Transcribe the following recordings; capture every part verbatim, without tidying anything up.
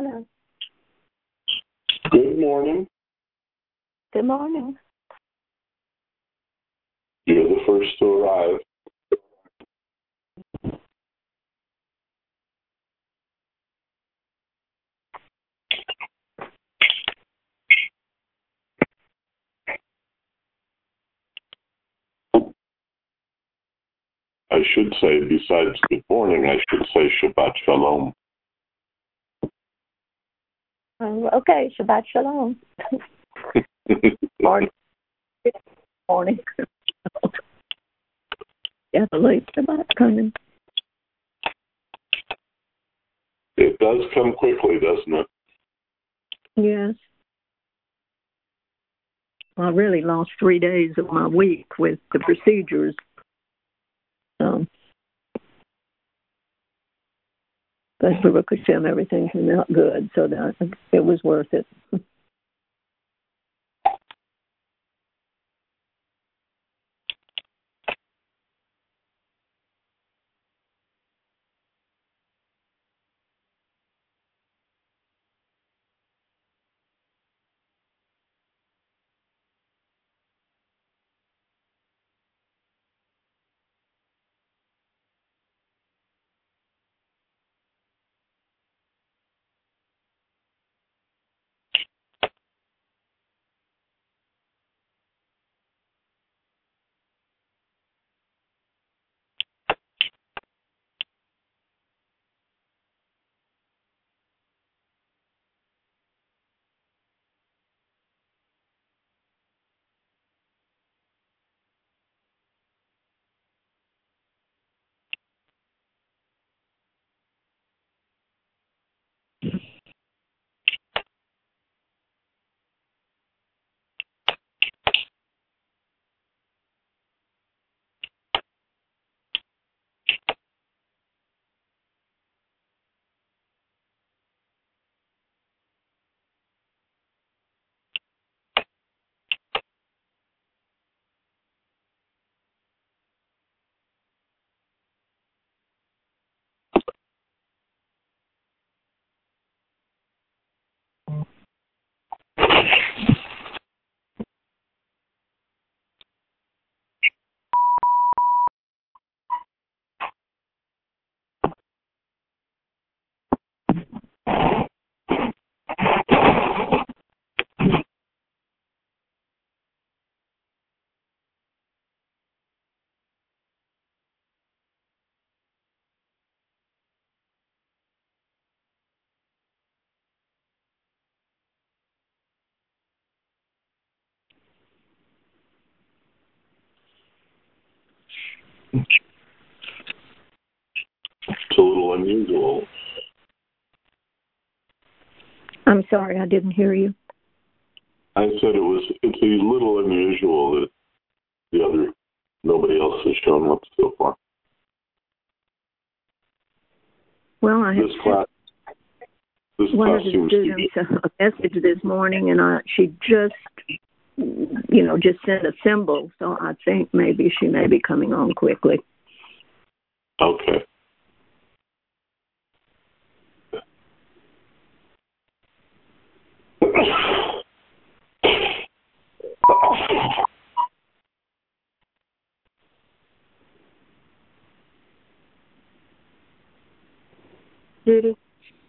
morning. Good morning. Good morning. You're the first to arrive. I should say, besides good morning, I should say Shabbat Shalom. Um, okay, Shabbat Shalom. Morning. Morning. Yeah, the late Shabbat coming. It does come quickly, doesn't it? Yes. I really lost three days of my week with the procedures. So, but Baruch Hashem, everything came out good, so that it was worth it. It's a little unusual. I'm sorry, I didn't hear you. I said it was. It's a little unusual that the other nobody else has shown up so far. Well, I This class. This wanted class to seems do to them be. a message this morning, and I, she just, you know, just sent a symbol, so I think maybe she may be coming on quickly. Okay. Judy?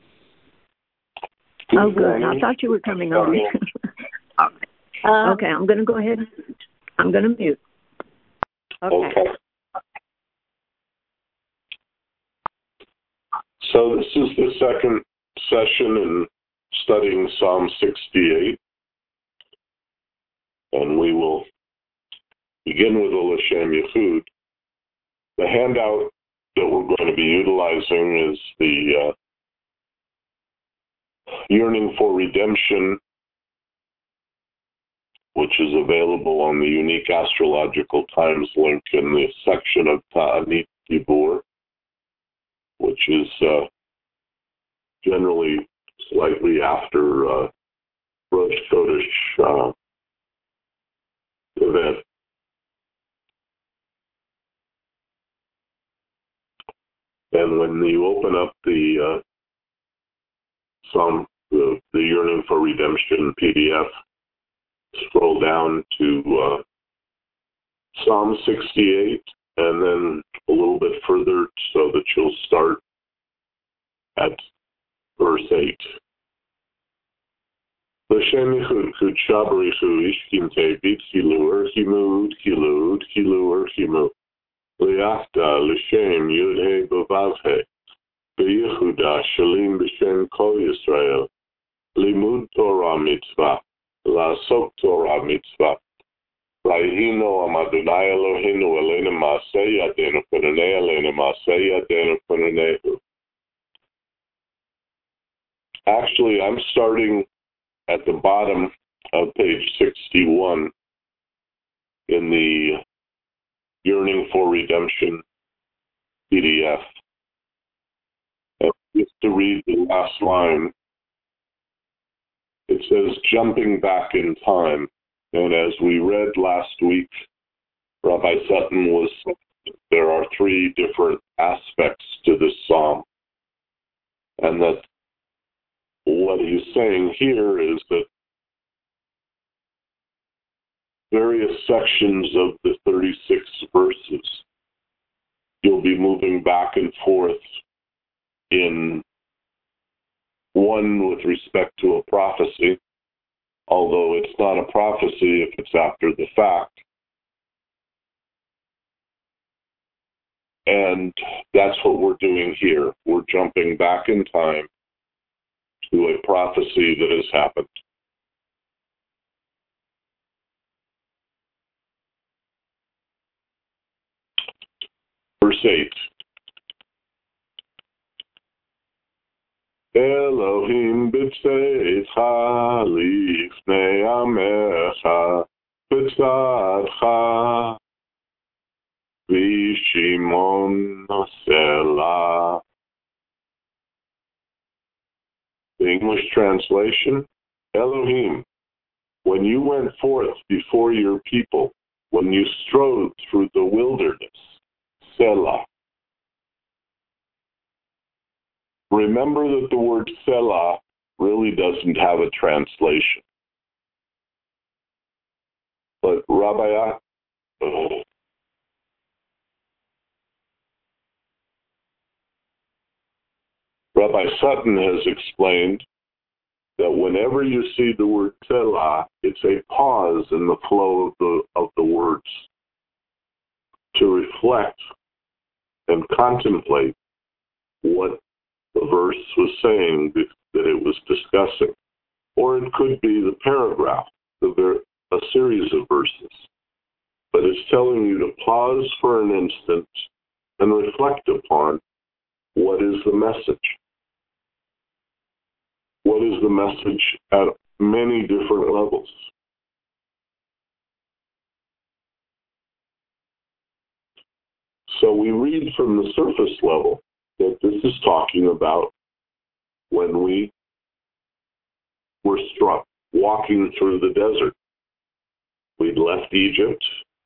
Good Oh, good. morning. I thought you were coming on. Um, Okay, I'm going to go ahead and I'm going to mute. okay. Okay. So this is the second session in studying Psalm sixty-eight, and we will begin with the L'Shem Yichud. The handout that we're going to be utilizing is the uh, Yearning for Redemption, which is available on the Unique Astrological Times link in the section of Ta'anit Gibor, which is uh, generally slightly after uh, Rosh Chodesh uh, event. And when you open up the uh, Psalm the Yearning for Redemption P D F, scroll down to uh, Psalm sixty-eight, and then a little bit further so that you'll start at verse eight. L'shem yichud kudsha b'richu ishkinte b'tchilu erchimu tchilu tchilu erchimu liachta l'shem yud-he b'vav-he b'yichuda shalim b'shem kol Yisrael limud Torah mitzvah la'asok Torah mitzvah Vayihino am Adonai Eloheinu elenu ma'aseh yadenu kunanei elenu ma'aseh yadenu kunanehu. Actually, I'm starting at the bottom of page sixty-one in the Yearning for Redemption P D F. And just to read the last line, it says, jumping back in time. And as we read last week, Rabbi Sutton was saying there are three different aspects to this psalm. And that what he's saying here is that various sections of the thirty-six verses, you'll be moving back and forth in one with respect to a prophecy, although it's not a prophecy if it's after the fact. And that's what we're doing here. We're jumping back in time to a prophecy that has happened. Verse eight. Elohim b'tzeitcha lifnei amecha b'tzadcha v'shimon selah. The English translation, Elohim, when you went forth before your people, when you strode through the wilderness, Selah. Remember that the word Selah really doesn't have a translation. But Rabbi, uh, Rabbi Sutton has explained that whenever you see the word Selah, it's a pause in the flow of the of the words to reflect and contemplate what the verse was saying that it was discussing. Or it could be the paragraph, the ver- a series of verses. But it's telling you to pause for an instant and reflect upon what is the message. What is the message at many different levels? So we read from the surface level that this is talking about when we were struck walking through the desert. We'd left Egypt,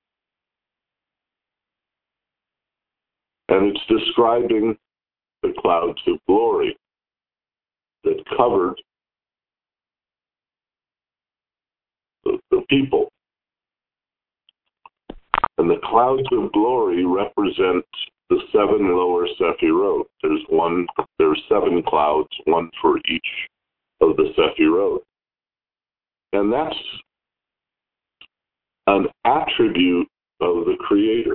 and it's describing the clouds of glory that covered the, the people. And the clouds of glory represent the seven lower Sephirot. There's one, there's seven clouds, one for each of the Sephirot. And that's an attribute of the Creator,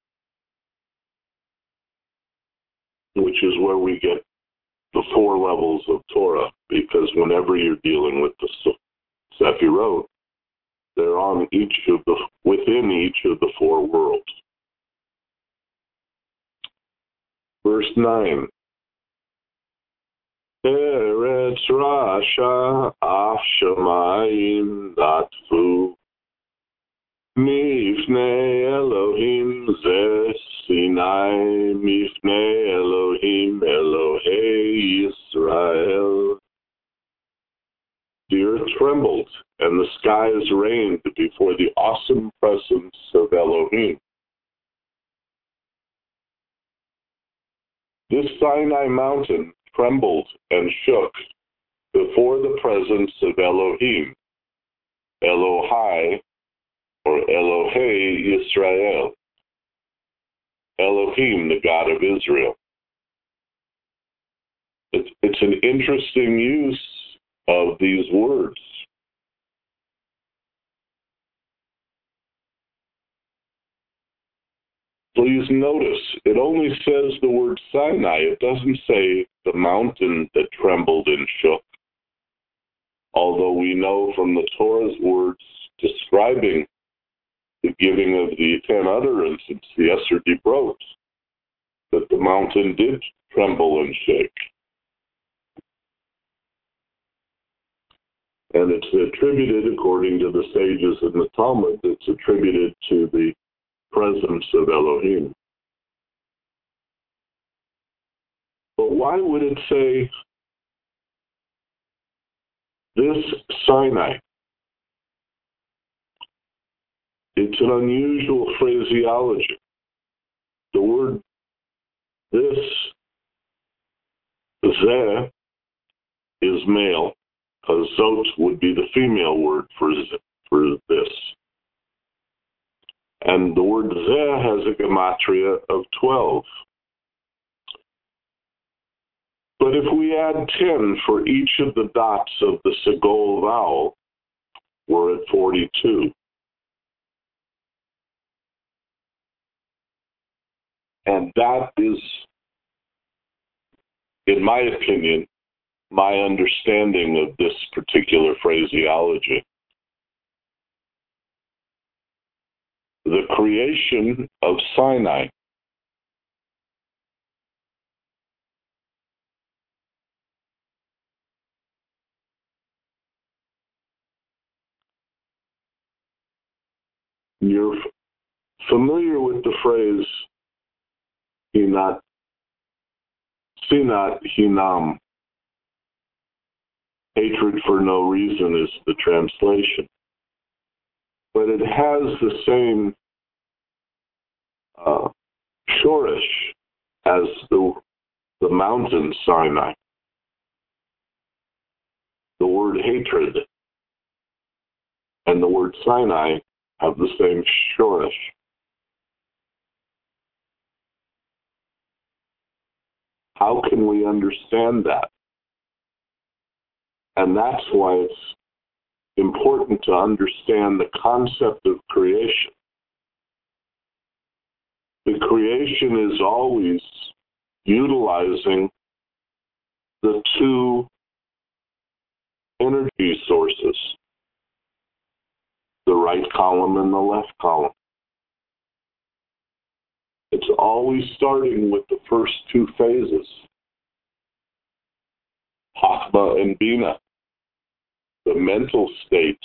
which is where we get the four levels of Torah, because whenever you're dealing with the Sephirot, they're on each of the, within each of the four worlds. Verse nine. Eretz Rasha af shamayim natfu mifnei Elohim ze Sinai mifnei Elohim Elohei Yisrael. The earth trembled and the skies rained before the awesome presence of Elohim. This Sinai mountain trembled and shook before the presence of Elohim, Elohai, or Elohei Yisrael, Elohim, the God of Israel. It's, it's an interesting use of these words. Please notice, it only says the word Sinai. It doesn't say the mountain that trembled and shook. Although we know from the Torah's words describing the giving of the ten utterances, the Esser Dibrot, that the mountain did tremble and shake. And it's attributed, according to the sages in the Talmud, it's attributed to the presence of Elohim. But why would it say this Sinai? It's an unusual phraseology. The word this, zeh, is male, because zot would be the female word for, for this. And the word zeh has a gematria of twelve. But if we add ten for each of the dots of the Segol vowel, we're at forty-two. And that is, in my opinion, my understanding of this particular phraseology. The creation of Sinai. You're f- familiar with the phrase, Hinat, Sinat Hinam. Hatred for no reason is the translation. But it has the same uh, shorish as the, the mountain Sinai. The word hatred and the word Sinai have the same shorish. How can we understand that? And that's why it's important to understand the concept of creation. The creation is always utilizing the two energy sources, the right column and the left column. It's always starting with the first two phases, Chachma and Bina, the mental state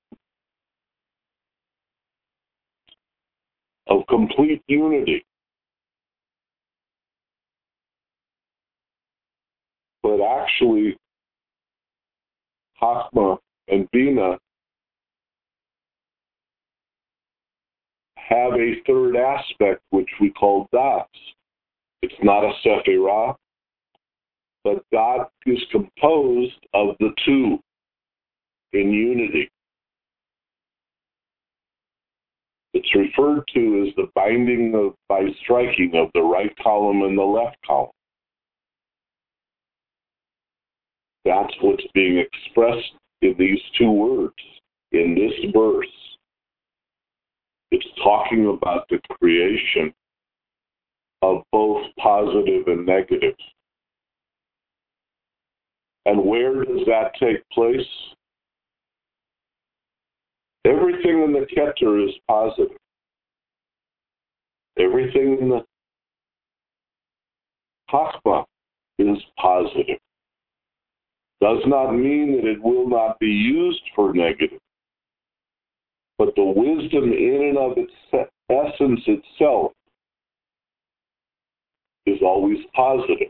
of complete unity. But actually, Chachma and Bina have a third aspect, which we call dots. It's not a sephirah, but dot is composed of the two in unity. It's referred to as the binding of, by striking of the right column and the left column. That's what's being expressed in these two words, in this verse. It's talking about the creation of both positive and negative. And where does that take place? Everything in the Keter is positive. Everything in the Chachma is positive. Does not mean that it will not be used for negative. But the wisdom in and of its essence itself is always positive.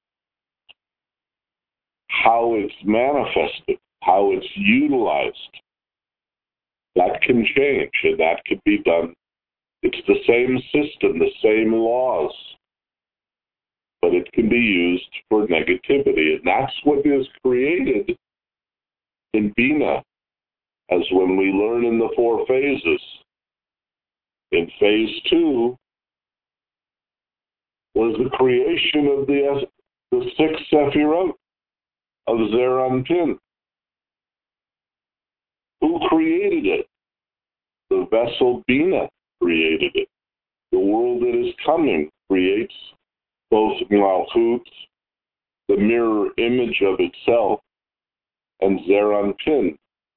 How it's manifested, how it's utilized, that can change, and that can be done. It's the same system, the same laws, but it can be used for negativity, and that's what is created in Bina, as when we learn in the four phases. In phase two was the creation of the, the six Sephirot of Zeranpin. Who created it? The vessel Bina created it. The world that is coming creates both Malchut, the mirror image of itself, and Zeranpin,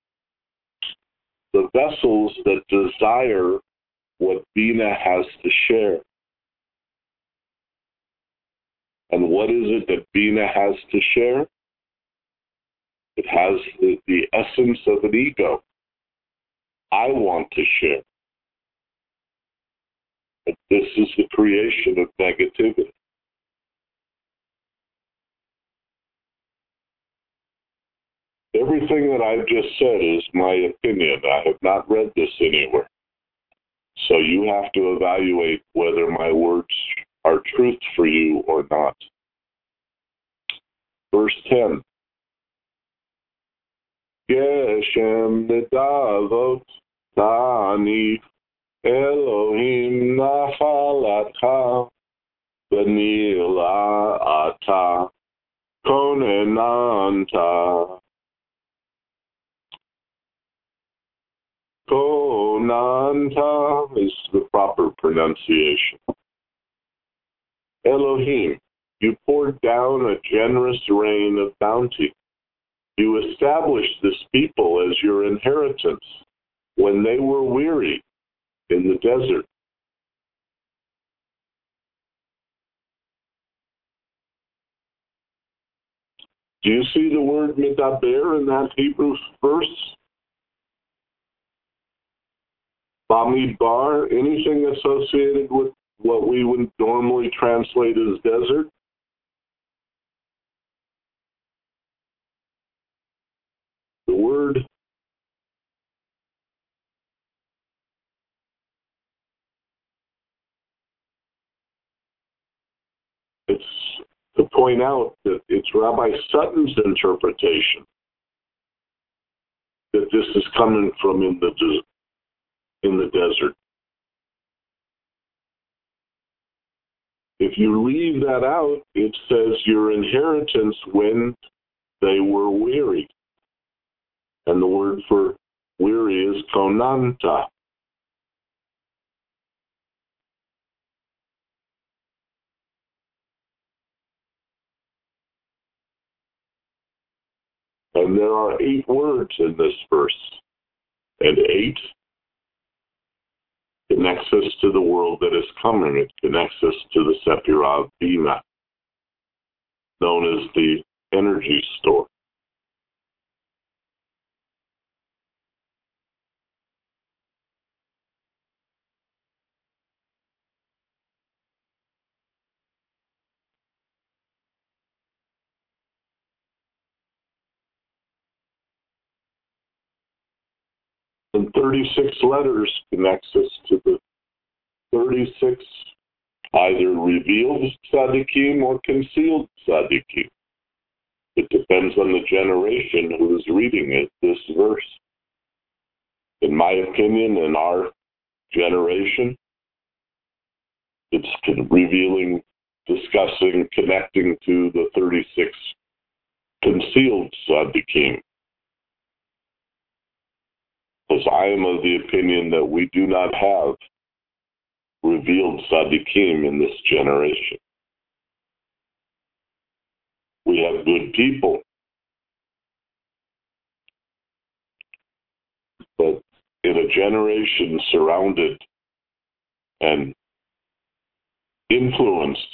the vessels that desire what Bina has to share. And what is it that Bina has to share? It has the, the essence of an ego. I want to share. But this is the creation of negativity. Everything that I've just said is my opinion. I have not read this anywhere. So you have to evaluate whether my words are truth for you or not. Verse ten. Geshem nedavot ta'anif Elohim nachalatcha v'nila ata konenanta. Konanta is the proper pronunciation. Elohim, you poured down a generous rain of bounty. You established this people as your inheritance when they were weary in the desert. Do you see the word medaber in that Hebrew verse? Bamidbar, anything associated with what we would normally translate as desert? The word it's to point out that it's Rabbi Sutton's interpretation that this is coming from in the in the desert. If you leave that out, it says your inheritance when they were weary. And the word for weary is konanta. And there are eight words in this verse. And eight connects us to the world that is coming. It connects us to the Sephirah Bina, known as the energy store. And thirty-six letters connects us to the thirty-six either revealed tzaddikim or concealed tzaddikim. It depends on the generation who is reading it, this verse. In my opinion, in our generation, it's revealing, discussing, connecting to the thirty-six concealed tzaddikim. Because I am of the opinion that we do not have revealed tzaddikim in this generation. We have good people, but in a generation surrounded and influenced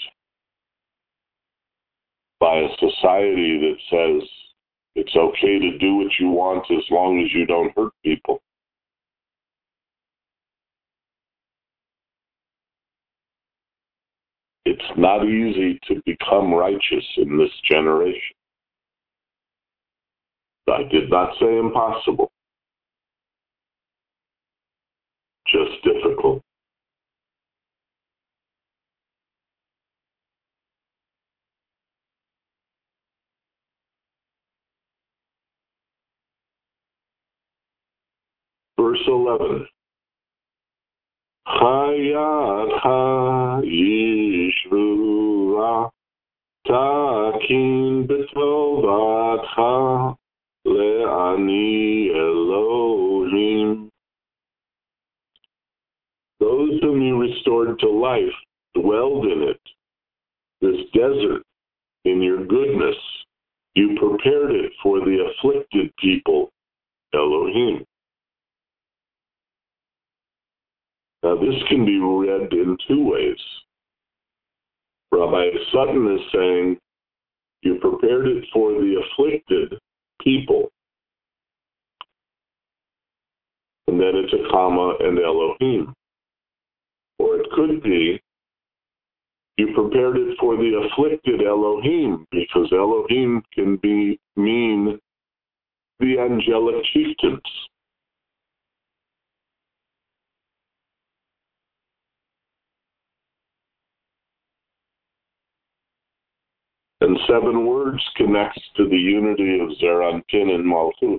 by a society that says it's okay to do what you want as long as you don't hurt people. It's not easy to become righteous in this generation. I did not say impossible, just difficult. Verse eleven. Chayatcha yishvua takin betovatcha le'ani Elohim. Those whom you restored to life dwelled in it, this desert, in your goodness. You prepared it for the afflicted people, Elohim. Now this can be read in two ways. Rabbi Sutton is saying, you prepared it for the afflicted people. And then it's a comma and Elohim. Or it could be, you prepared it for the afflicted Elohim, because Elohim can be mean the angelic chieftains. And seven words connects to the unity of Zeranpin and Malchut.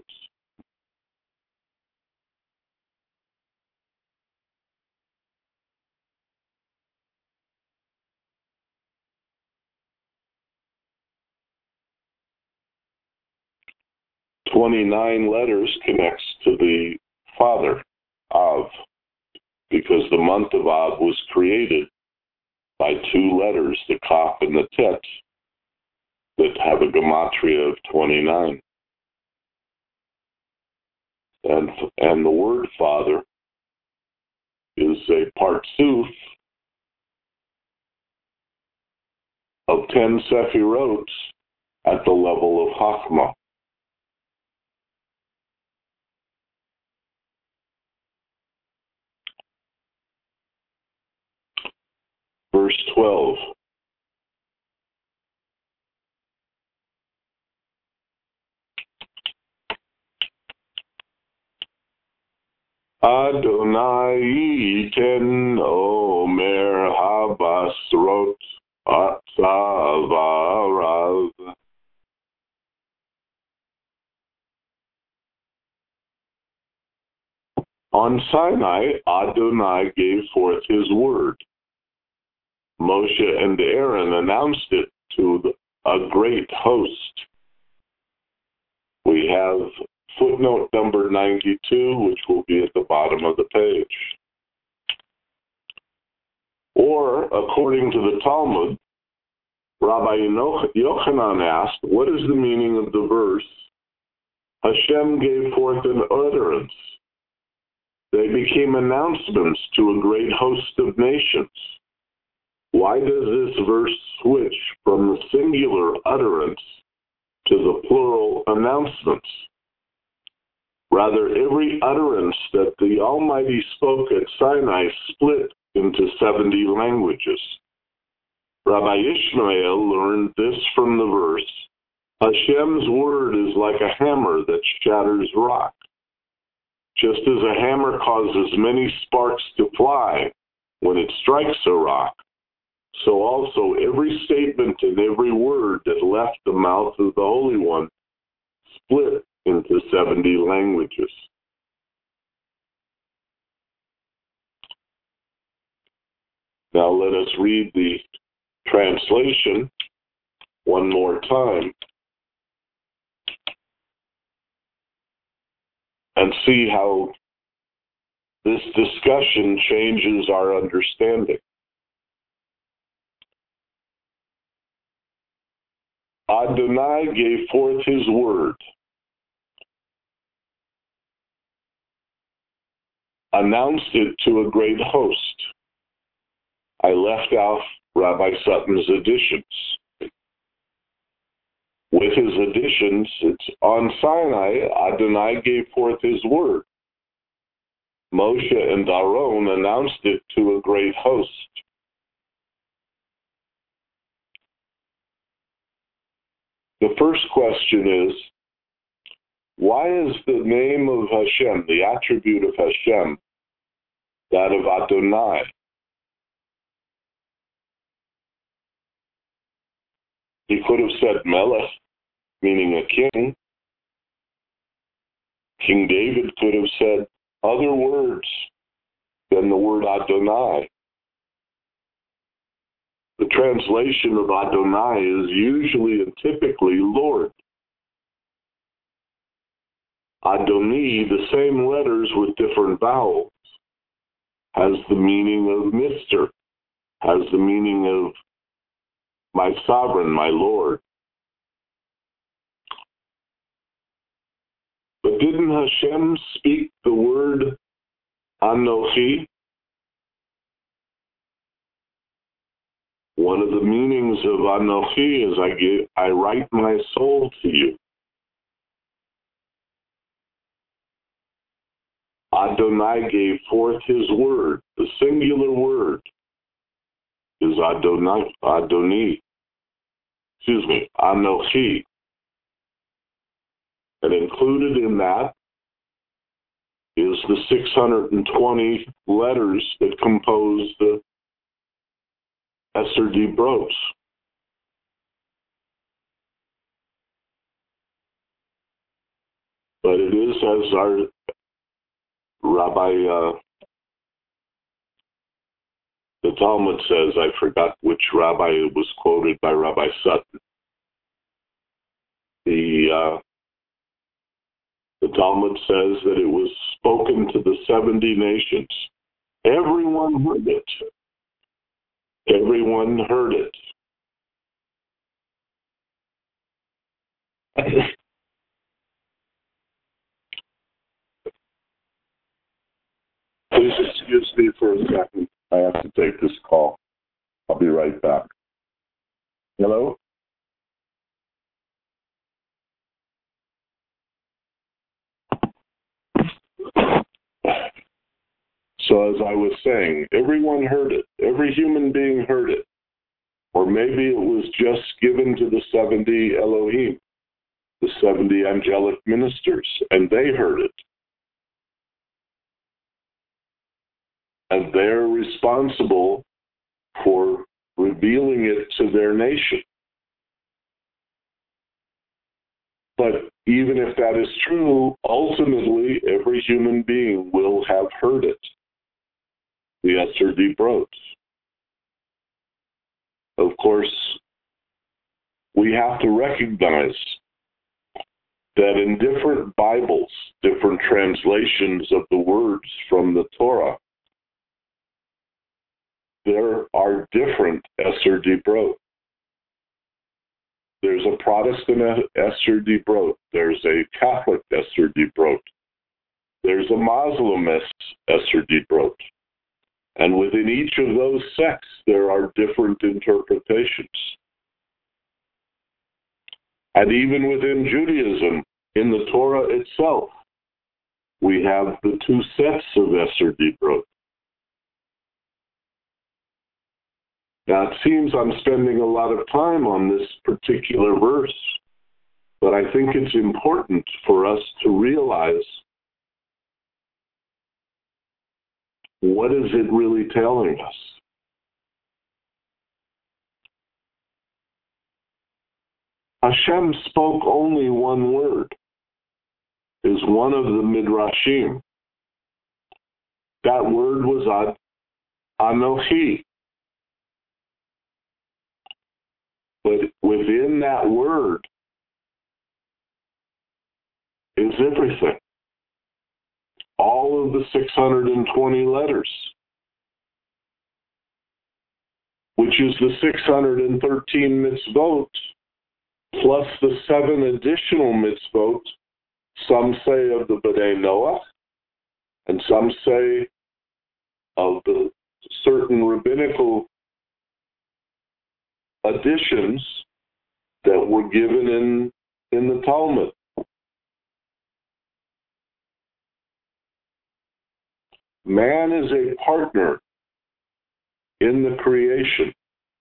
Twenty-nine letters connects to the Father, Av, because the month of Av was created by two letters, the Kaf and the Tet, that have a gematria of twenty-nine. And, and the word Father is a partsuf of ten Sephirot at the level of Chachma. Verse twelve. Adonai iten omer habasrot atzavarav. On Sinai, Adonai gave forth his word. Moshe and Aaron announced it to a great host. We have footnote number ninety-two, which will be at the bottom of the page. Or, according to the Talmud, Rabbi Yochanan asked, what is the meaning of the verse, Hashem gave forth an utterance? They became announcements to a great host of nations. Why does this verse switch from the singular utterance to the plural announcements? Rather, every utterance that the Almighty spoke at Sinai split into seventy languages. Rabbi Ishmael learned this from the verse, Hashem's word is like a hammer that shatters rock. Just as a hammer causes many sparks to fly when it strikes a rock, so also every statement and every word that left the mouth of the Holy One split into seventy languages. Now let us read the translation one more time and see how this discussion changes our understanding. Adonai gave forth his word, announced it to a great host. I left out Rabbi Sutton's additions. With his additions, it's on Sinai, Adonai gave forth his word. Moshe and Aaron announced it to a great host. The first question is, why is the name of Hashem, the attribute of Hashem, that of Adonai? He could have said Melech, meaning a king. King David could have said other words than the word Adonai. The translation of Adonai is usually and typically Lord. Adoni, the same letters with different vowels, has the meaning of Mister, has the meaning of my sovereign, my Lord. But didn't Hashem speak the word Anochi? One of the meanings of Anochi is I give, I write my soul to you. Adonai gave forth his word. The singular word is Adonai, Adoni. Excuse me, Anochi. And included in that is the six hundred twenty letters that compose the Esser Dibrot. But it is, as our Rabbi, uh, the Talmud says, I forgot which rabbi it was quoted by Rabbi Sutton. The, uh, the Talmud says that it was spoken to the seventy nations. Everyone heard it. Everyone heard it. Please excuse me for a second. I have to take this call. I'll be right back. Hello? So as I was saying, everyone heard it. Every human being heard it. Or maybe it was just given to the seventy Elohim, the seventy angelic ministers, and they heard it. And they're responsible for revealing it to their nation. But even if that is true, ultimately every human being will have heard it. The Esser Dibrot. Of course, we have to recognize that in different Bibles, different translations of the words from the Torah, there are different Esser Dibrot. There's a Protestant Esser Dibrot. There's a Catholic Esser Dibrot. There's a Muslim Esser Dibrot. And within each of those sects, there are different interpretations. And even within Judaism, in the Torah itself, we have the two sets of Esser Dibrot. Now, it seems I'm spending a lot of time on this particular verse, but I think it's important for us to realize what is it really telling us. Hashem spoke only one word, is one of the Midrashim. That word was Ad- Anochi. But within that word is everything. All of the six hundred twenty letters, which is the six hundred thirteen mitzvot, plus the seven additional mitzvot, some say of the B'nai Noach, and some say of the certain rabbinical additions that were given in, in the Talmud. Man is a partner in the creation.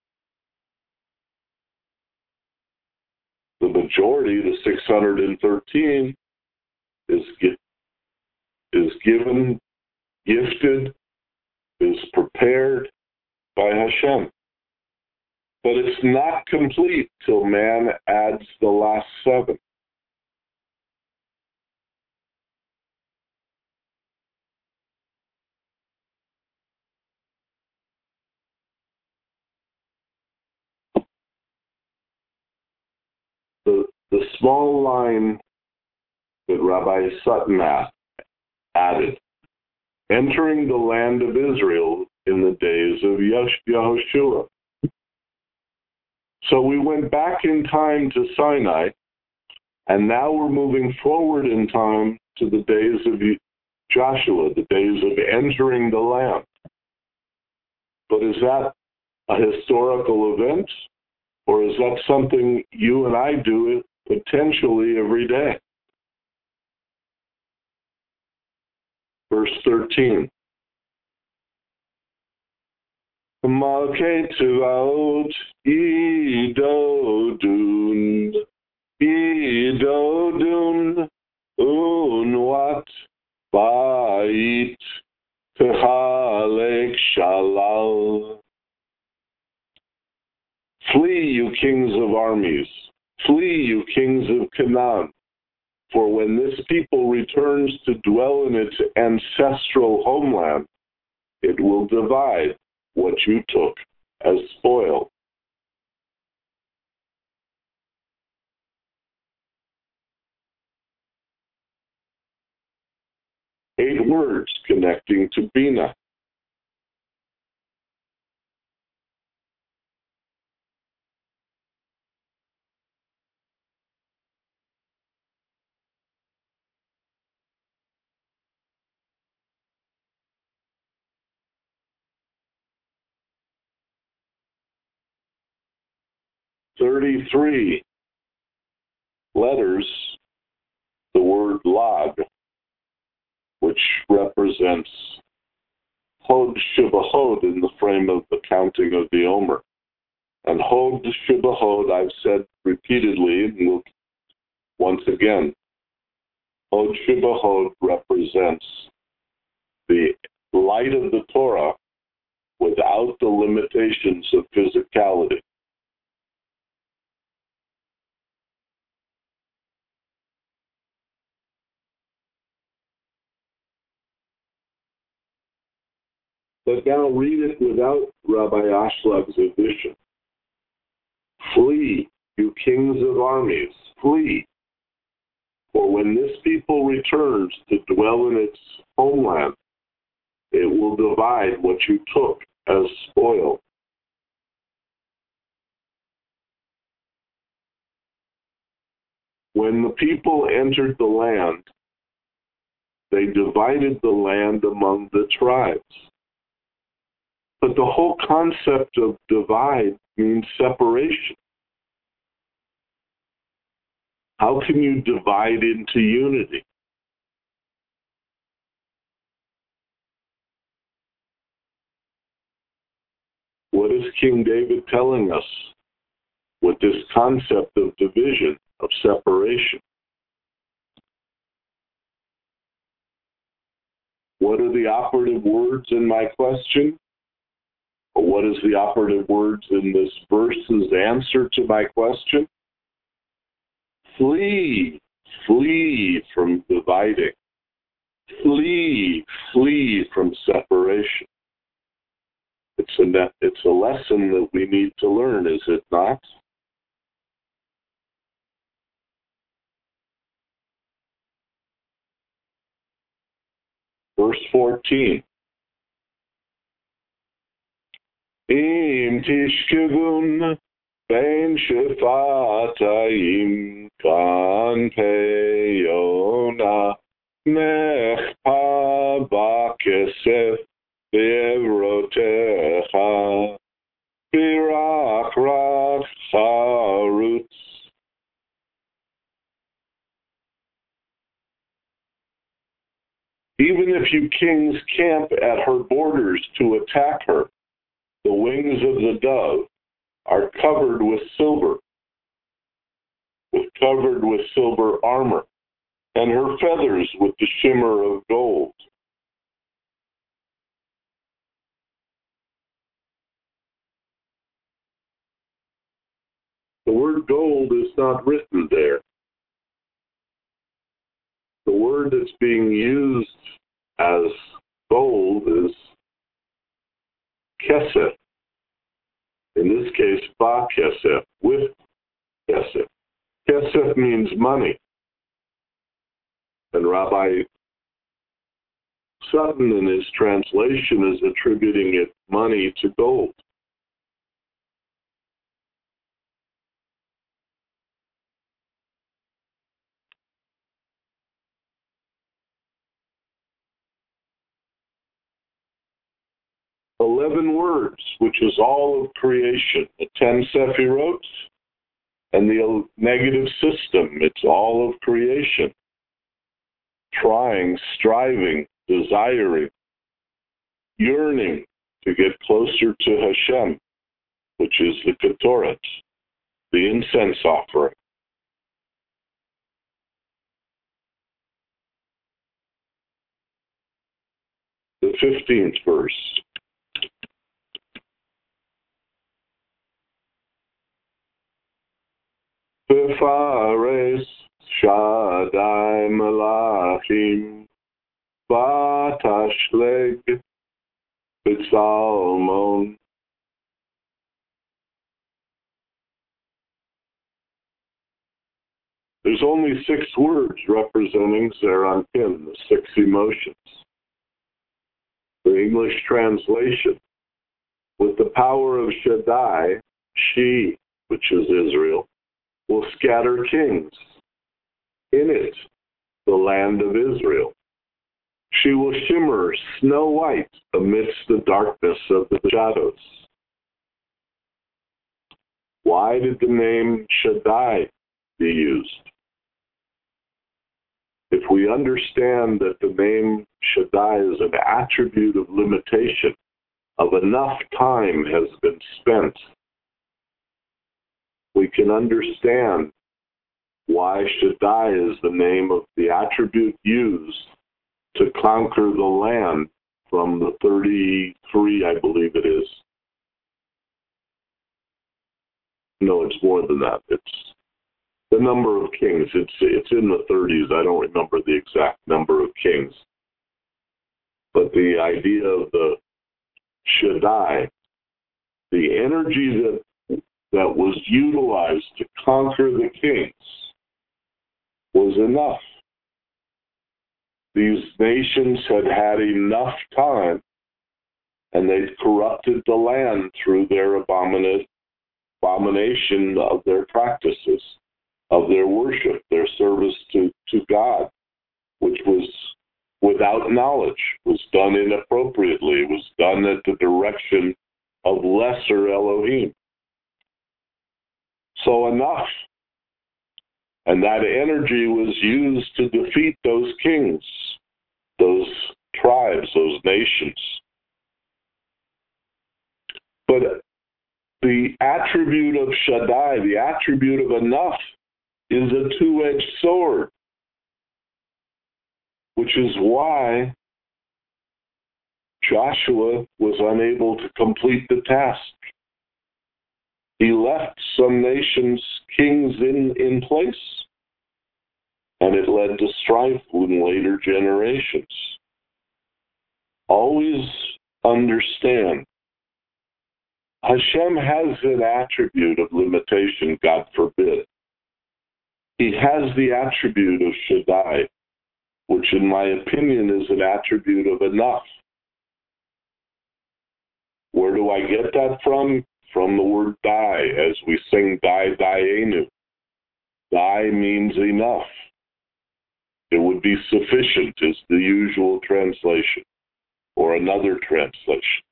The majority, the six hundred thirteen, is, is given, gifted, is prepared by Hashem. But it's not complete till man adds the last seven. small line that Rabbi Sutton added, entering the land of Israel in the days of Yehoshua. So we went back in time to Sinai, and now we're moving forward in time to the days of Joshua, the days of entering the land. But is that a historical event, or is that something you and I do potentially every day? Verse thirteen. Malkei Tzevaot Idodun, Idodun, Unwat Bait Tehalek Shalal. Flee, you kings of armies. Flee, you kings of Canaan. For when this people returns to dwell in its ancestral homeland, it will divide what you took as spoil. Eight words connecting to Bina. thirty-three letters, the word Lag, which represents Hod Shibahod in the frame of the counting of the Omer. And Hod Shibahod, I've said repeatedly, and we'll, once again, Hod Shibahod represents the light of the Torah without the limitations of physicality. But now read it without Rabbi Ashlag's addition. Flee, you kings of armies, flee. For when this people returns to dwell in its homeland, it will divide what you took as spoil. When the people entered the land, they divided the land among the tribes. But the whole concept of divide means separation. How can you divide into unity? What is King David telling us with this concept of division, of separation? What are the operative words in my question? Or what is the operative words in this verse's answer to my question? Flee, flee from dividing. Flee, flee from separation. It's a, net, it's a lesson that we need to learn, is it not? Verse fourteen. Im tishkevun ben shefatayim kan peyona mechpa bakesef be'evrotecha birak rak charutz. Even if you kings camp at her borders to attack her, the wings of the dove are covered with silver, with covered with silver armor, and her feathers with the shimmer of gold. The word gold is not written there. The word that's being used as gold is kesef. In this case, ba kesef, with kesef. Kesef means money. And Rabbi Sutton in his translation is attributing it money to gold. Eleven words, which is all of creation. The ten Sephirot and the negative system, it's all of creation. Trying, striving, desiring, yearning to get closer to Hashem, which is the Ketoret, the incense offering. The fifteenth verse. Befares Shaddai Malachim Batashleg B'Salmon. There's only six words representing Zeranpin, the six emotions. The English translation, with the power of Shaddai, she, which is Israel, will scatter kings. In it, the land of Israel. She will shimmer snow white amidst the darkness of the shadows. Why did the name Shaddai be used? If we understand that the name Shaddai is an attribute of limitation, of enough time has been spent, we can understand why Shaddai is the name of the attribute used to conquer the land from the thirty-three, I believe it is. No, it's more than that. It's the number of kings. It's it's in the thirties. I don't remember the exact number of kings. But the idea of the Shaddai, the energy that that was utilized to conquer the kings, was enough. These nations had had enough time, and they'd corrupted the land through their abomination of their practices, of their worship, their service to, to God, which was without knowledge, was done inappropriately, was done at the direction of lesser Elohim. So enough. And that energy was used to defeat those kings, those tribes, those nations. But the attribute of Shaddai, the attribute of enough, is a two-edged sword, which is why Joshua was unable to complete the task. He left some nations' kings in, in place, and it led to strife in later generations. Always understand, Hashem has an attribute of limitation, God forbid. He has the attribute of Shaddai, which in my opinion is an attribute of enough. Where do I get that from? From the word die, as we sing Die, Dayenu. Die means enough. It would be sufficient is the usual translation, or another translation.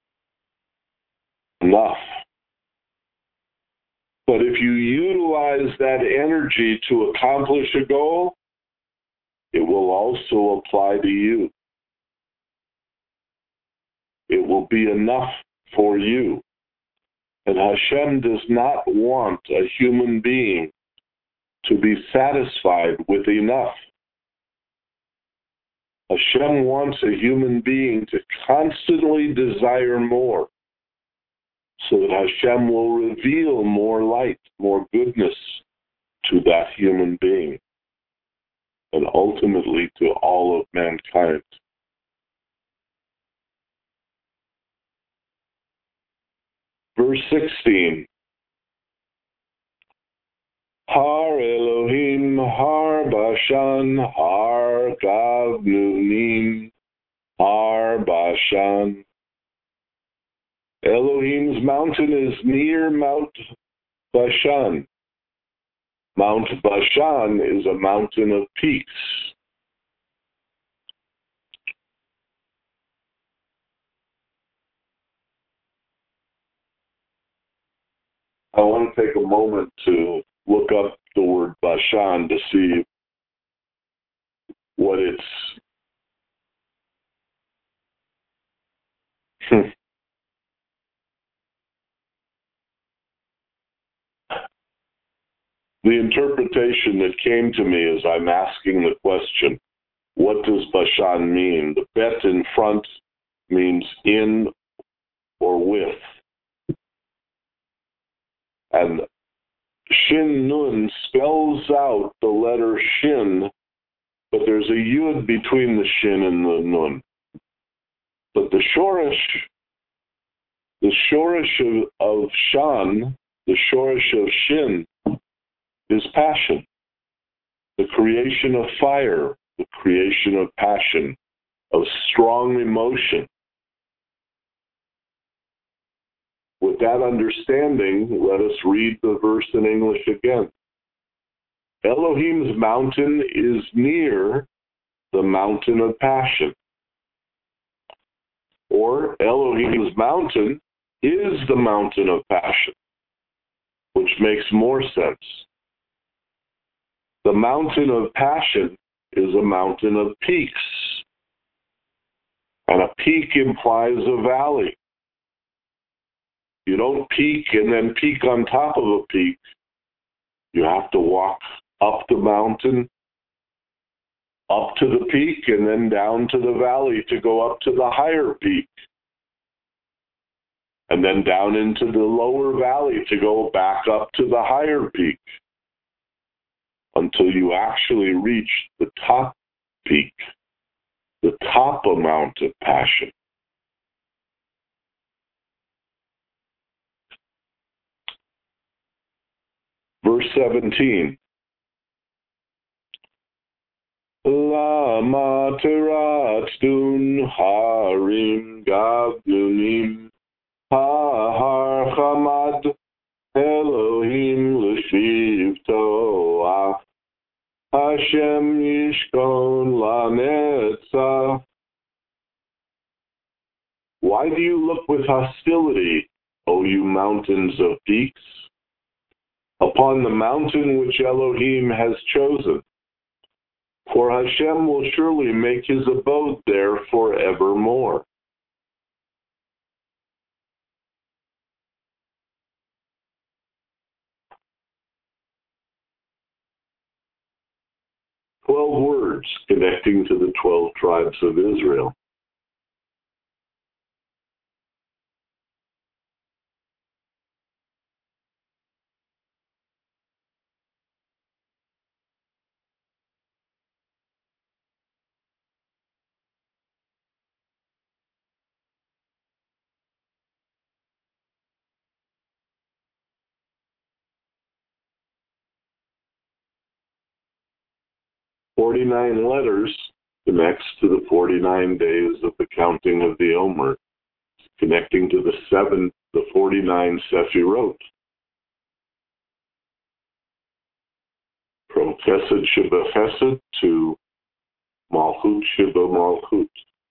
Enough. But if you utilize that energy to accomplish a goal, it will also apply to you. It will be enough for you. And Hashem does not want a human being to be satisfied with enough. Hashem wants a human being to constantly desire more, so that Hashem will reveal more light, more goodness to that human being, and ultimately to all of mankind. Verse sixteen. Har Elohim, Har Bashan, Har Gavnunim, Har Bashan. Elohim's mountain is near Mount Bashan. Mount Bashan is a mountain of peaks. I want to take a moment to look up the word Bashan to see what it's the interpretation that came to me as I'm asking the question, what does Bashan mean? The bet in front means in or with. And Shin Nun spells out the letter Shin, but there's a Yud between the Shin and the Nun. But the Shoresh, the Shoresh of, of Shan, the Shoresh of Shin, is passion. The creation of fire, the creation of passion, of strong emotion. With that understanding, let us read the verse in English again. Elohim's mountain is near the mountain of passion. Or Elohim's mountain is the mountain of passion, which makes more sense. The mountain of passion is a mountain of peaks. And a peak implies a valley. You don't peak and then peak on top of a peak. You have to walk up the mountain, up to the peak, and then down to the valley to go up to the higher peak. And then down into the lower valley to go back up to the higher peak until you actually reach the top peak, the top amount of passion. Verse seventeen. Lama teratun harim gavnunim ha-har chamad Elohim l'shivtoah Hashem yishkon lanetzah. Why do you look with hostility, O you mountains of peaks, upon the mountain which Elohim has chosen? For Hashem will surely make his abode there forevermore. Twelve words connecting to the twelve tribes of Israel. Forty-nine letters connects to the forty-nine days of the counting of the Omer, connecting to the seven, the forty-nine Sefirot. From Chesed Sheba Chesed to Malchut Sheba Malchut.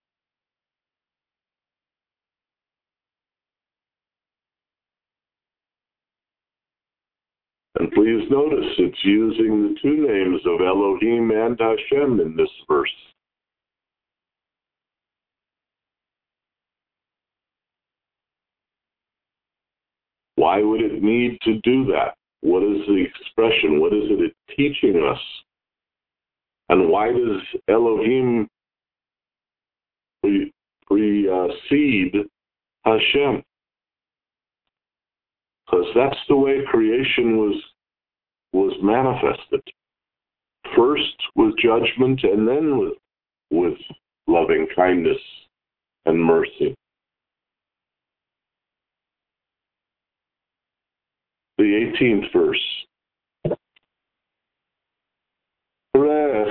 And please notice it's using the two names of Elohim and Hashem in this verse. Why would it need to do that? What is the expression? What is it teaching us? And why does Elohim pre- precede Hashem? Because that's the way creation was was manifested. First with judgment and then with, with loving kindness and mercy. The eighteenth verse.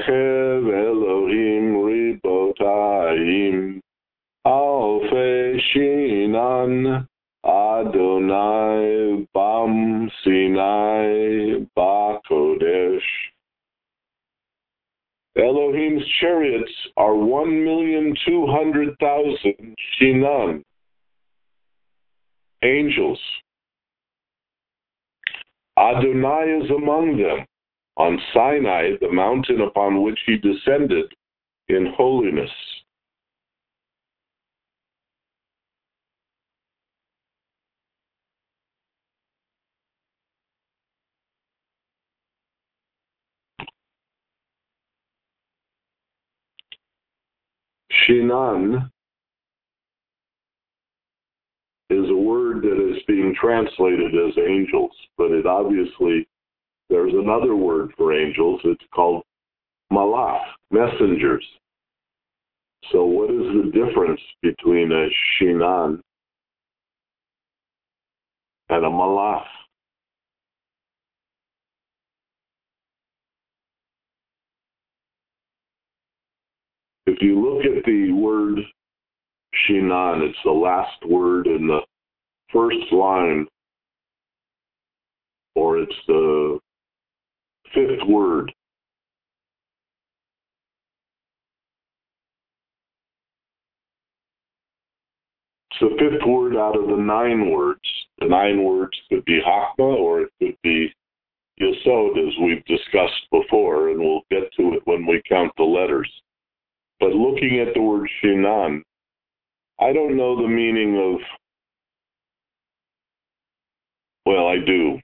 Yachev Elohim Ribotayim Alfei Shinan Adonai Bam Sinai Bakodesh. Elohim's chariots are one million two hundred thousand Shinan, angels. Adonai is among them on Sinai, the mountain upon which he descended in holiness. Shinan is a word that is being translated as angels, but it obviously, there's another word for angels. It's called malach, messengers. So what is the difference between a shinan and a malach? If you look at the word shinan, it's the last word in the first line, or it's the fifth word. It's the fifth word out of the nine words. The nine words could be Hakma, or it could be Yesod, as we've discussed before, and we'll get to it when we count the letters. But looking at the word Shinan, I don't know the meaning of, well, I do.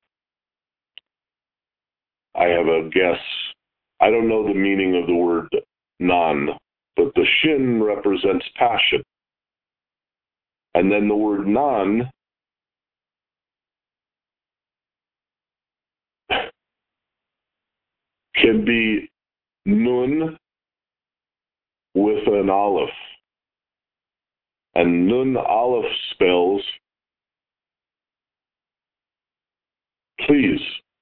I have a guess. I don't know the meaning of the word nan, but the shin represents passion. And then the word nan can be nun with an aleph. And nun aleph spells please.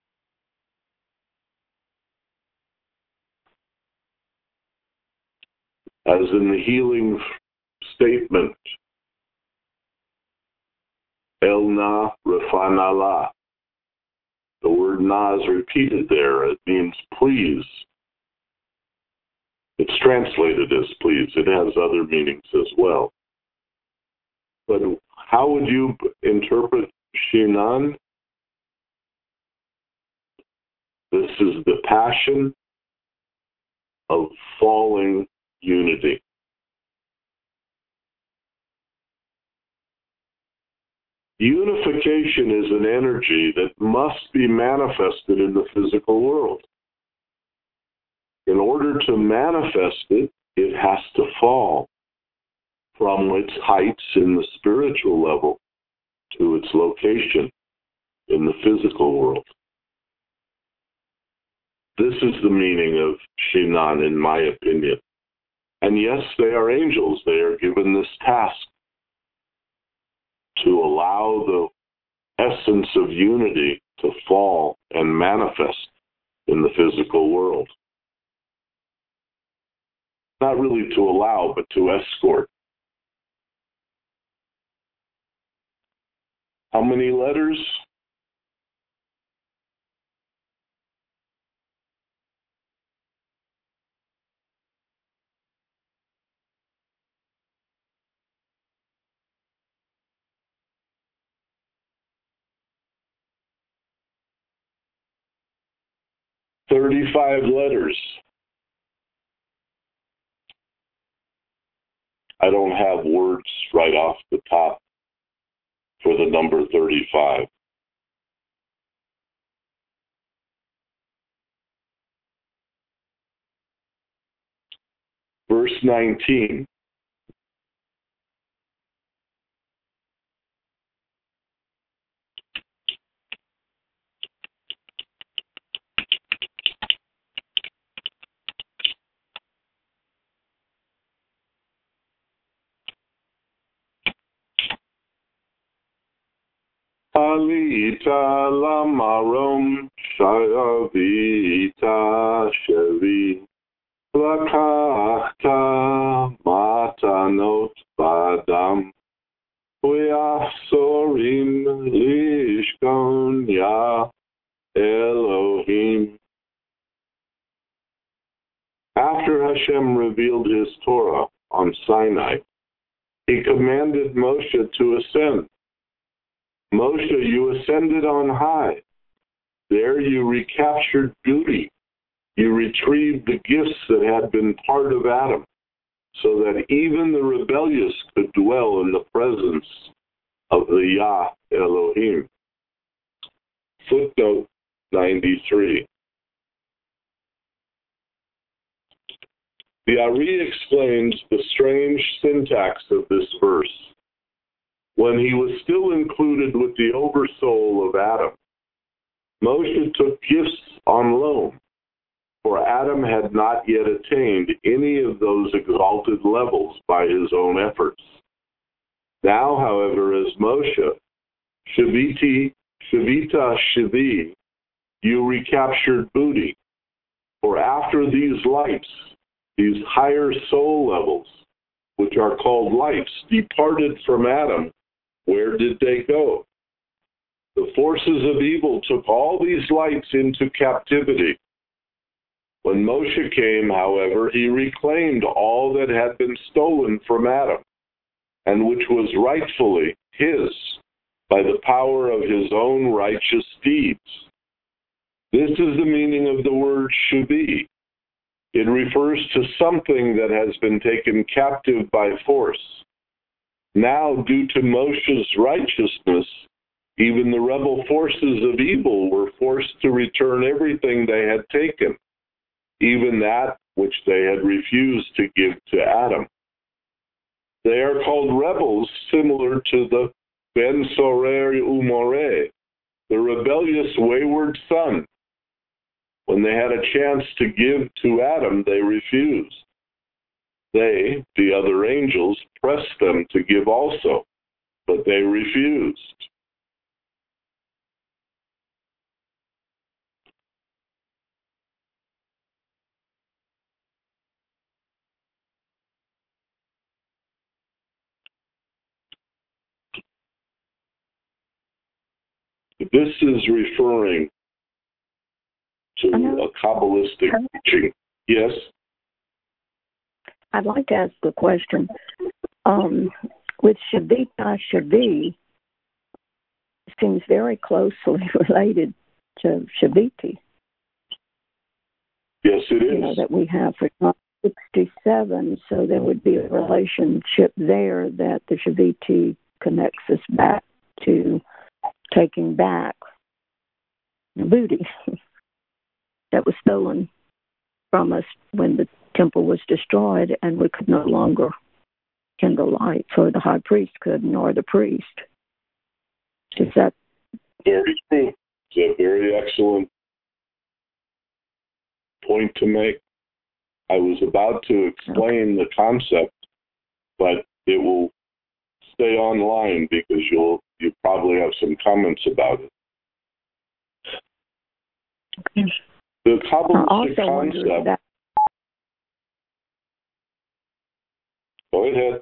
As in the healing statement, El na refanala. The word na is repeated there. It means please. It's translated as please. It has other meanings as well. But how would you interpret Shinan? This is the passion of falling unity. Unification is an energy that must be manifested in the physical world. In order to manifest it, it has to fall from its heights in the spiritual level to its location in the physical world. This is the meaning of Shinan, in my opinion. And yes, they are angels. They are given this task to allow the essence of unity to fall and manifest in the physical world. Not really to allow, but to escort. How many letters? thirty-five letters. I don't have words right off the top for the number thirty-five. Verse nineteen. Alita lamarom shayavita shevi banot ba'adam. Uyasorim lishkon ya Elohim. After Hashem revealed his Torah on Sinai, he commanded Moshe to ascend. Moshe, you ascended on high. There you recaptured beauty. You retrieved the gifts that had been part of Adam, so that even the rebellious could dwell in the presence of the Yah Elohim. Footnote ninety-three. The Ari explains the strange syntax of this verse. When he was still included with the oversoul of Adam, Moshe took gifts on loan, for Adam had not yet attained any of those exalted levels by his own efforts. Now, however, as Moshe, Shaviti, Shavita Shavi, you recaptured booty, for after these lights, these higher soul levels, which are called lights, departed from Adam, where did they go? The forces of evil took all these lights into captivity. When Moshe came, however, he reclaimed all that had been stolen from Adam, and which was rightfully his by the power of his own righteous deeds. This is the meaning of the word Shavi. It refers to something that has been taken captive by force. Now, due to Moshe's righteousness, even the rebel forces of evil were forced to return everything they had taken, even that which they had refused to give to Adam. They are called rebels, similar to the Ben Sorer Umore, the rebellious wayward son. When they had a chance to give to Adam, they refused. They, the other angels, pressed them to give also, but they refused. This is referring to a Kabbalistic teaching. Yes? I'd like to ask a question. Um, with Shavita Shavi, seems very closely related to Shaviti. Yes, it is. You know, that we have for sixty-seven, so there would be a relationship there that the Shaviti connects us back to taking back the booty that was stolen from us when the temple was destroyed and we could no longer kindle lights, or the high priest could, nor the priest. Is that very true? It's a very excellent point to make. I was about to explain the concept, but it will stay online because you'll you probably have some comments about it. Okay. The Kabbalistic concept. That... Go ahead.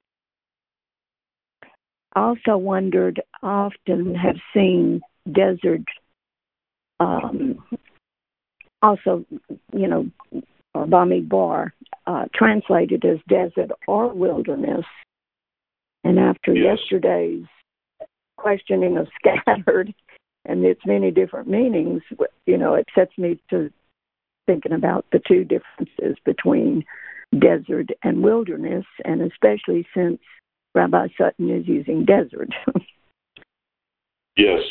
I also wondered, often have seen desert, um, also, you know, Bamidbar, uh, translated as desert or wilderness. And after yes. yesterday's questioning of scattered and its many different meanings, you know, it sets me to thinking about the two differences between desert and wilderness, and especially since Rabbi Sutton is using desert. Yes.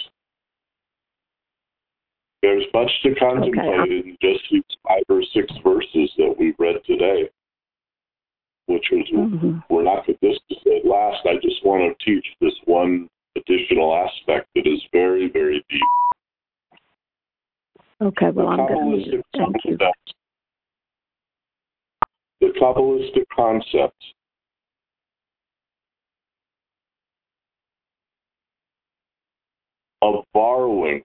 There's much to contemplate okay. in just these five or six verses that we've read today, which was, mm-hmm. we're not going to discuss at last. I just want to teach this one additional aspect that is very, very deep. Okay, well, the I'm going to Thank you. The Kabbalistic concept of borrowing.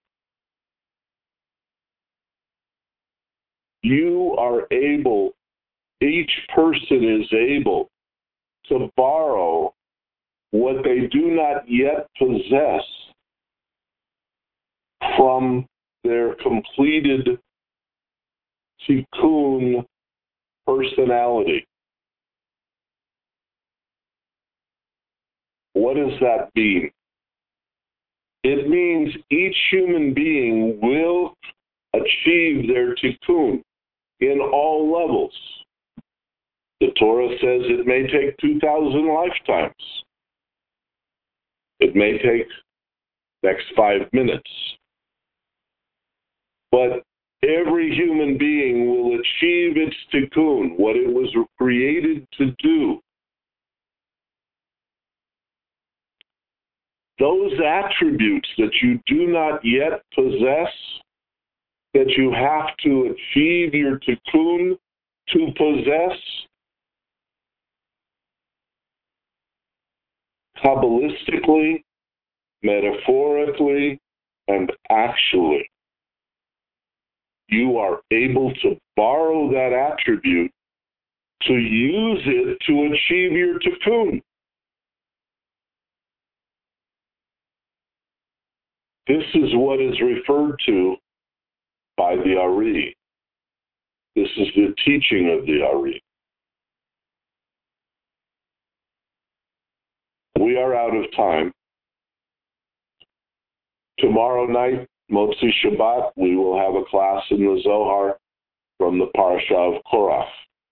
You are able, each person is able to borrow what they do not yet possess from their completed tikkun personality. What does that mean? It means each human being will achieve their tikkun in all levels. The Torah says it may take two thousand lifetimes. It may take next five minutes. But every human being will achieve its tikkun, what it was created to do. Those attributes that you do not yet possess, that you have to achieve your tikkun to possess, Kabbalistically, metaphorically, and actually, you are able to borrow that attribute to use it to achieve your tikkun. This is what is referred to by the Ari. This is the teaching of the Ari. We are out of time. Tomorrow night, Motzi Shabbat, we will have a class in the Zohar from the Parsha of Korach.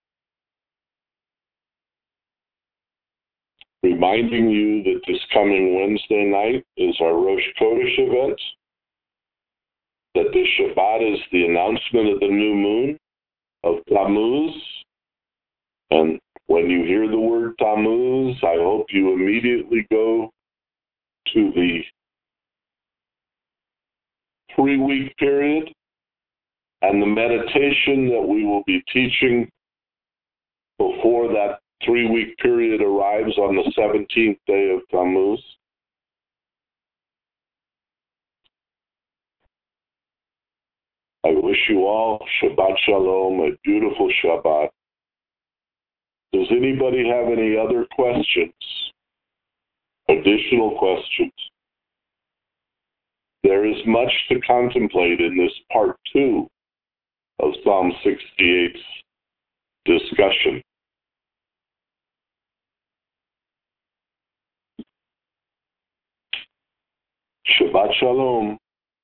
Reminding you that this coming Wednesday night is our Rosh Chodesh event, that the Shabbat is the announcement of the new moon of Tammuz, and when you hear the word Tammuz, I hope you immediately go to the three-week period and the meditation that we will be teaching before that three-week period arrives on the seventeenth day of Tammuz. I wish you all Shabbat Shalom, a beautiful Shabbat. Does anybody have any other questions? Additional questions? There is much to contemplate in this part two of Psalm sixty-eight's discussion. Shabbat Shalom.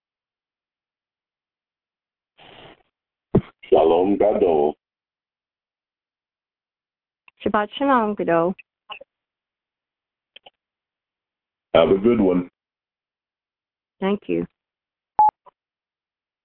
Shalom Gadol. Shabbat Shalom, Gadol. Have a good one. Thank you.